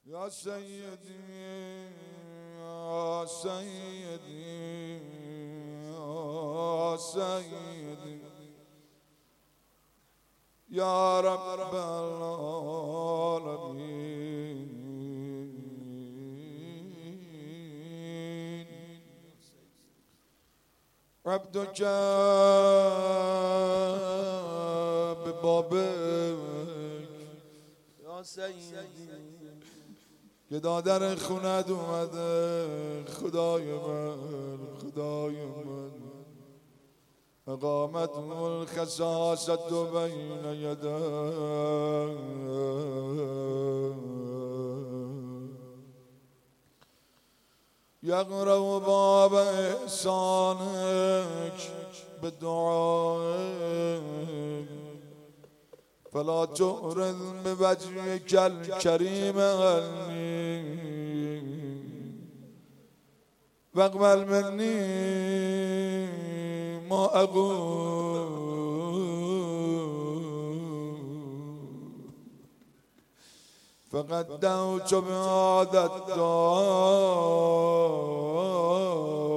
يا سيدي يا سيدي يا سيدي يا رب العالمين عبدك ببابك یا سیدی که دادر خونت اومده خدای من اقامت الخصاصت بین یده یقرأ باب احسانک بدعائک فلا تعرض بوجهك الكريم عني واقبل مني ما أقول فقد دعوت بهذا الدعاء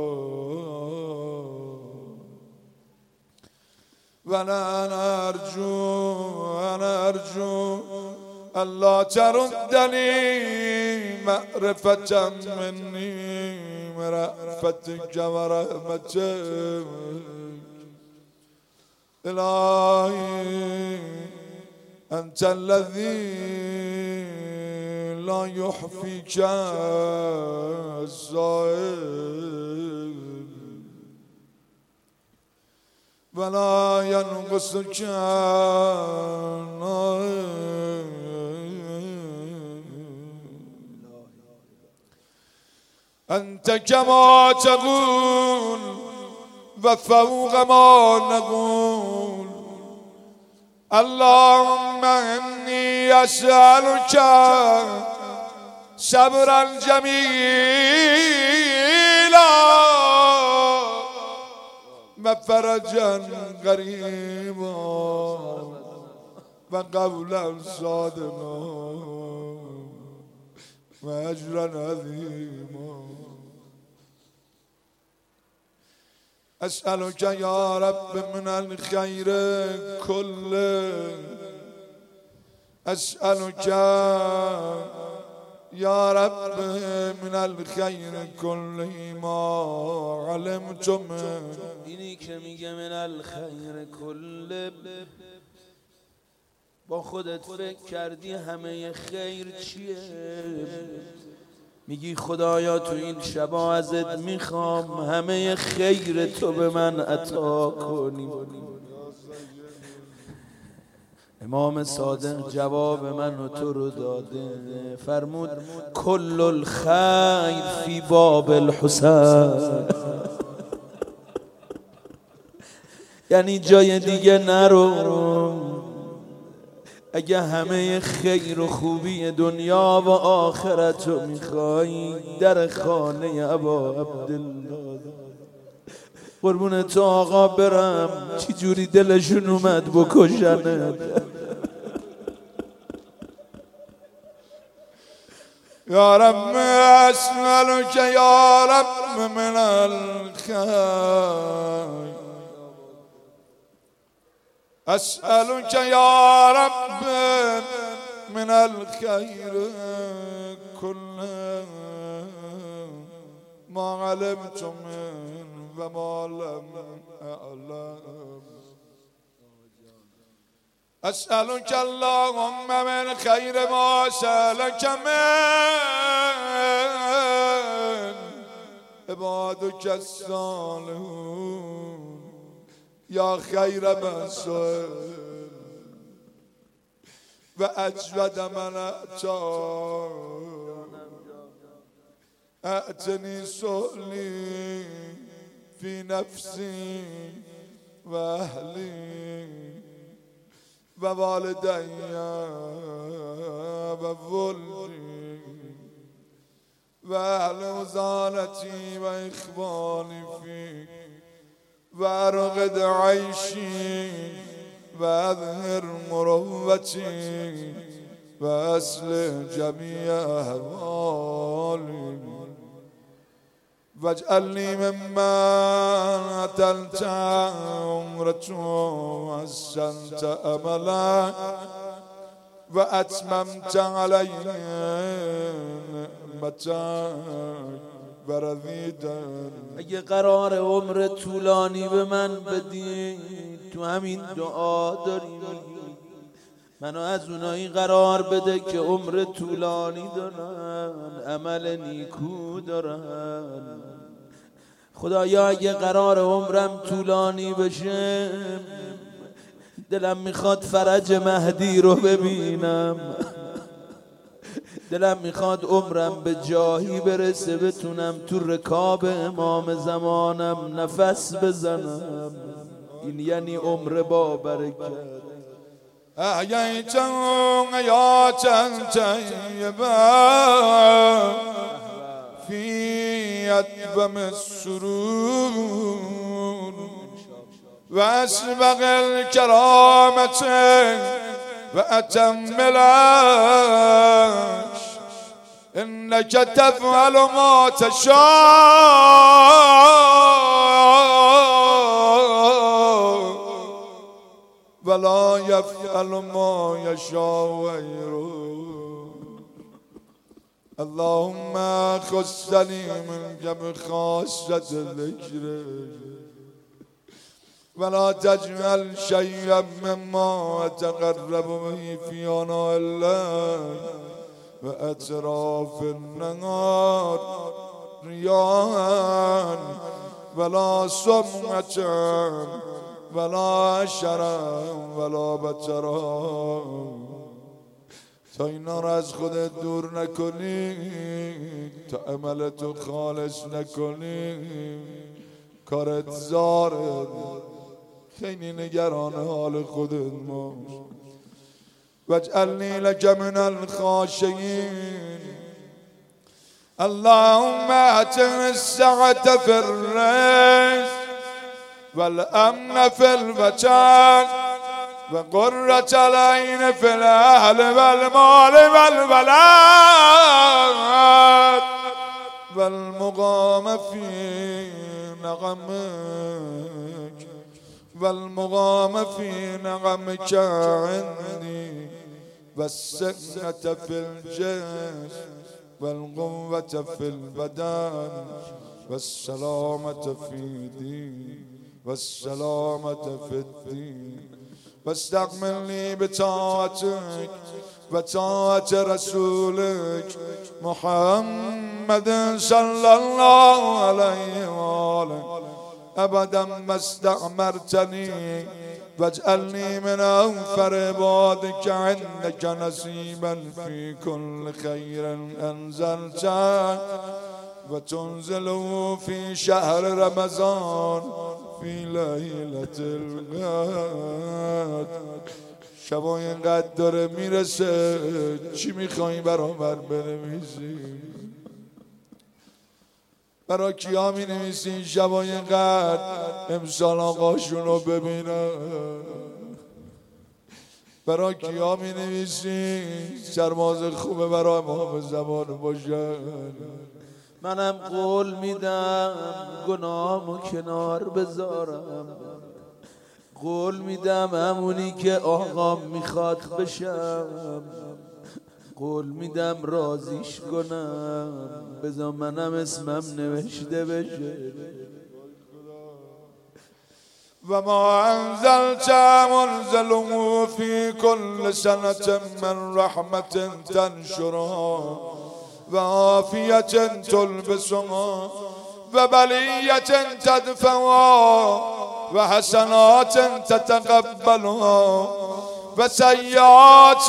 وأنا أرجو ألا تردني معرفة مني برأفتك ورحمتك إلهي أنت الذي لا يحفيك الزائر ولا ينقصك أنت كما تقول وفوق ما نقول اللهم إني أسألك صبرا جميلا وفرجا قريبا وقولا صادقا وأجرا عظيما أسألك يا رب من الخير كله أسألك يا رب من الخير كله ما علمت منه اینی که میگه من الخیر کله با خودت فکر کردی همه خیر چیه؟ میگی خدایا تو این شبا ازت میخوام همه خیر تو به من عطا کنی. امام صادق جواب من و تو رو داده، فرمود کل الخیر فی باب الحسین، یعنی جای دیگه نرو. اگه همه خیر و خوبی دنیا و آخرت رو میخوایی در خانه ابا عبدالله. قربون تو آقا برم، چی جوری دلشون اومد بکشنت. يا رب أسألك يا رب من الخير أسألك يا رب من الخير كله ما علمت منه وما لم أعلم أسألك اللهم من خير ما سألك من عبادك الصالحون يا خير من سئل وأجود من أعطى أعطني سؤلي في نفسي وأهلي ووالدي وولدي وأهل وزارتي وإخواني فيك وأرغد عيشي وأظهر مروتي وأصل جميع أحوالي واجعلني ممن أتلت عمرته وحسنت أمله وأتممت عليه نعمتك ورضيت. اگه قرار عمر طولانی به من بدی تو همین دعا داری منو از اونایی قرار بده که عمر طولانی دارن، عمل نیکو دارن. خدایا اگه قرار عمرم طولانی بشه دلم میخواد فرج مهدی رو ببینم، دلم میخواد عمرم به جایی برسه بتونم تو رکاب امام زمانم نفس بزنم. این یعنی عمر با برکت. أحييتهم حياة طيبة في أتمم السرور وأسبغ الكرامة وأتم العيش إنك تفعل ما تشاء ولا يفعل ما يشاء غيره. اللهم خصني منك بخاصة ذكرك ولا تجعل شيئا مما أتقرب به في آناء الليل وأطراف النهار رياء ولا سمعة ولا شرا ولا بطرا تا اینا رو از خودت دور نکنی، تا عملتو خالص نکنی، کارت زاره. خیلی نگران حال خودت باش. واجعلني لك من الخاشعين. اللهم اتم السعة في الرزق والأمن في البشر وقرة العين في الأهل والمال والولد والمقام في نغمك والمقام في نغمك عندي والسكنة في الجسم والقوة في البدن والسلامة في دين والسلامة في الدين. واستعملني بطاعتك وطاعة رسولك محمد صلى الله عليه وآله أبدا ما استعمرتني. واجعلني من أوفر عبادك عندك نصيبا في كل خير أنزلته وتنزله في شهر رمضان في ليلة القدر. شبا اینقدر داره میرسه، چی میخوایی برامر بنویسی؟ برا کیا مینویسی شبا اینقدر امسال آقاشون رو ببینن؟ برا کیا مینویسی سرباز خوبه برا امام زمان باشه؟ منم قول میدم گناهمو کنار بذارم، قول میدم همونی که آقام میخواد بشم، قول میدم راضیش کنم، بذار منم اسمم نوشته بشه. و ما انزلت منزله في كل سنة من رحمة تنشرها و عافیة تلبسها و بلیة تدفعها و حسنات تتقبلها و سیئات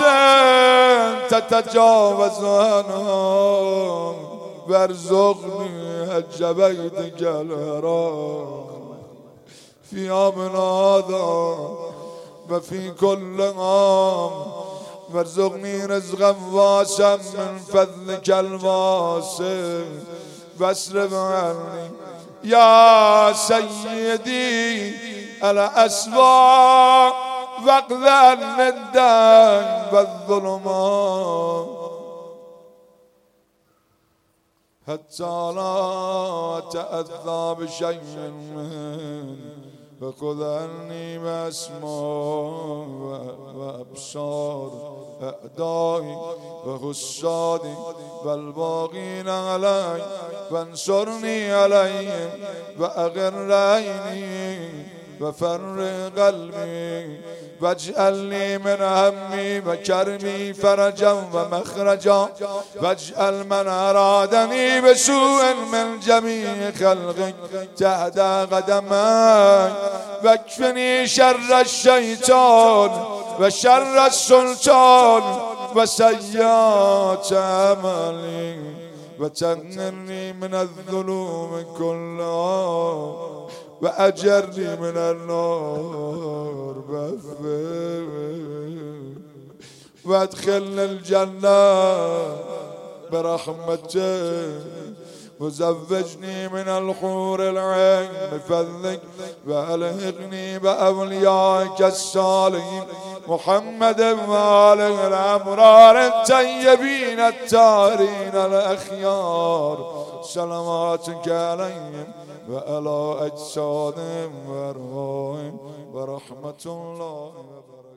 تتجاوز عنها وارزقني حج بيتك الحرام في عامنا هذا وفي كل عام وارزقني رزقا واسعا من فضلك الواسع واصرف عني يا سيدي الأسواق واقذل الدين والظلمات حتى لا أتأذى بشيء منه فخذ عني بأسماء وأبصار أعدائي وحسادي والباغين علي وانصرني عليهم وأغر عيني وفرق قلبي واجعلني من همي وكربي فرجا ومخرجا واجعل من أرادني بسوء من جميع خلقك تحت قدمي واكفني شر الشيطان وشر السلطان وسيئات أعمالي وتنرني من الذنوب كلها وأجرني من النار وادخلني الجنة برحمتك وزوجني من الحور العين بفضلك وألحقني بأوليائك الصالحين محمد وآله الأبرار الطيبين الطاهرين الأخيار صلواتك عليهم وعلى أجسادهم وأرواحهم ورحمة الله وبركاته.